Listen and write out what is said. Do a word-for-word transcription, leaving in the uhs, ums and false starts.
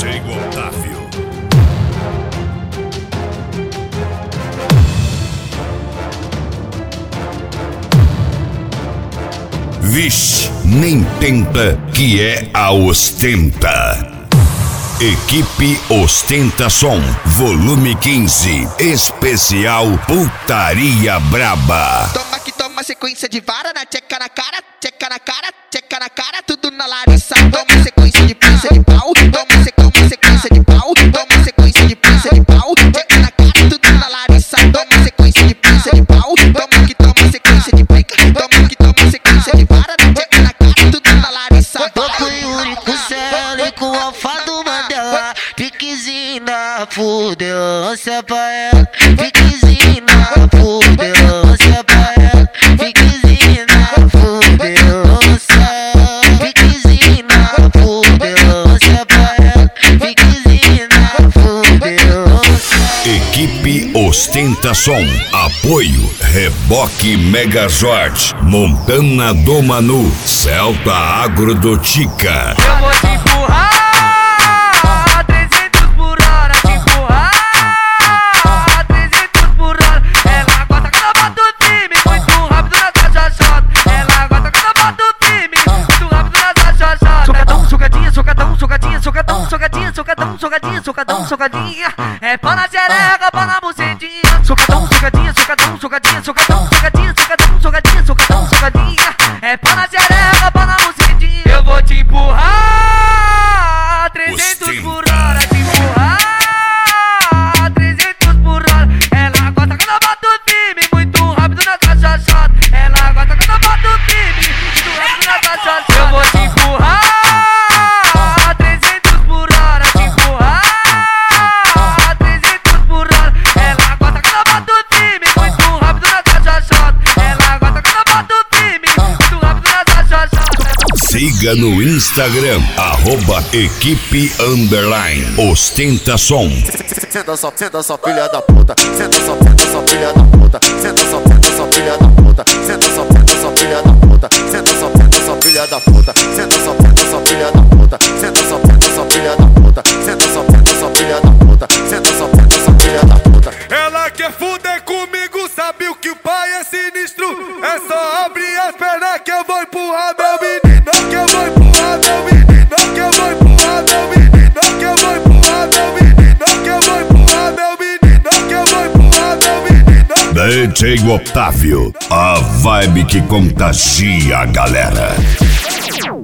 J Otávio. Vixe, nem tenta que é a Ostenta. Equipe Ostenta Som, volume quinze, especial Putaria Braba. Toma que toma sequência de vara na tcheca na cara, tcheca na cara, tcheca na cara, tudo na Larissa. Toma sequência de pinça de pau, toma sequência, sequência de pau, toma sequência de pinça de pau, tcheca na cara, tudo na Larissa. Toma sequência de pinça de pau, toma que toma sequência de pica, toma que toma sequência de vara na tcheca na cara, tudo na Larissa. Tô com o Yuri, com o Celo e com o Alfa do Mandela. Piquezinho na fudelância pra ela, piquezinho na fudelância pra ela, piquezinho na fudelância, piquezinho na fudelância pra ela, piquezinho na fudelância. Equipe Ostenta Som, apoio Reboque Megazord, Montana do Manu, Celta Agro do Tica. Eu vou te empurrar trezentos por hora, te empurrar trezentos por hora. Ela gosta quando eu boto o time, muito rápido na chachota. Ela gosta quando eu boto o time, muito rápido na chachota. Socadão, socadinha, socadão, socadinha, socadão, socadinha, socadão, socadinha, socadão, socadinha. É pau na xereca, pau na bucetinha. Socadão, socadinha, socadão, socadinha, socadão, socadinha, socadão, socadinha, socadão, socadinha. É pau na xereca, pau na bucetinha. Eu vou te empurrar trezentos por hora, te empurrar trezentos por hora. Ela gosta quando eu boto o time, muito rápido na chachota. Ela gosta quando eu boto o time, muito rápido na chachota. Eu vou te empurrar trezentos por hora, te empurrar trezentos por hora. Ela gosta quando eu boto o time, muito rápido na chachota. Ela gosta quando eu boto o time, muito rápido na chachota. Siga no Instagram, arroba equipe underline Ostenta Som. Senta só, senta só, filha da puta. Senta só, senta só, filha da puta. Senta só, senta só, filha da puta. Senta só, senta só, filha da puta. Senta só, senta só, filha da puta. Senta só, senta só, filha da puta. Senta só, senta só, filha da puta. Senta só, senta só, filha da puta. Senta só, senta só, filha da puta. Ela quer fuder comigo, sabe o que o pai é sinistro. É só abrir as pernas que eu vou empurrar meu menino, que eu vou empurrar meu menino, que eu vou empurrar meu menino, que eu vou empurrar meu menino, que eu vou empurrar meu menino, que eu vou empurrar meu menino. D J Otávio, a vibe que contagia a galera.